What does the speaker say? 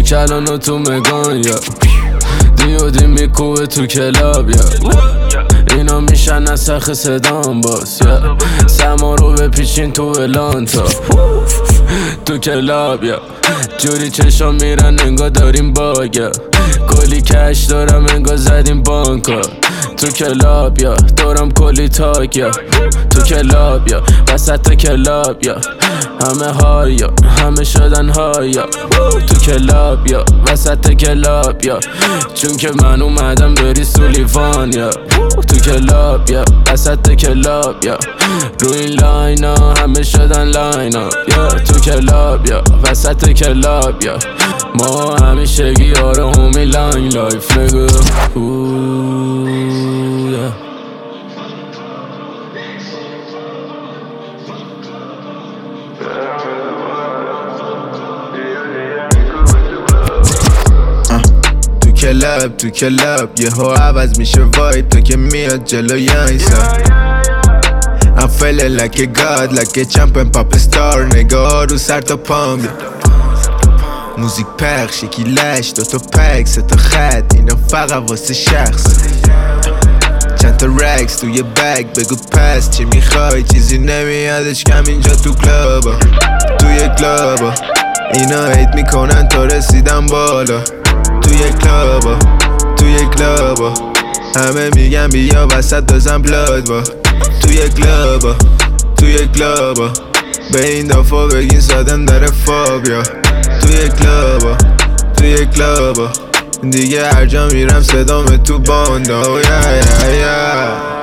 کلان و تو مگان یا دیودی میکوبه تو کلاب یا اینا میشن نسخ صدام باز یا سما رو بپیچین تو الانتا تو کلاب یا جوری چشا میرن انگا داریم باگا کلی کش دارم انگا زدیم بانکا تو کلاب یا دارم کلی تاک یا تو کلاب یا وسط کلاب یا همه هایا همه شدن هایا تو کلاب یا وسط کلاب یا چون که من اومدم بری سولیوان یا تو کلاب یا وسط کلاب یا رو این لاینا همه شدن لاینا یا تو کلاب یا وسط کلاب یا ما همیشگی آره همی لاین لایف نگو تو کلاب یه ها عوض میشه وایب تو که میاد جلوی اینسان I'm feeling like a god, like a champ and pop star نگاه رو سر تا پام موزیک پخش یکی لش دوتا پک سه تا خط اینا فقط واسه شخص چند تا رکس توی بگ بگو پس چی میخوای چیزی نمیادش کم اینجا تو کلابا توی کلابا اینا هیت میکنن تا رسیدم بالا توی کلابا همه میگن بیا وسط بزن بلاد با توی کلابا به این دفعه بگین سادم داره فابیا توی کلابا دیگه هر جا میرم صدام تو باندا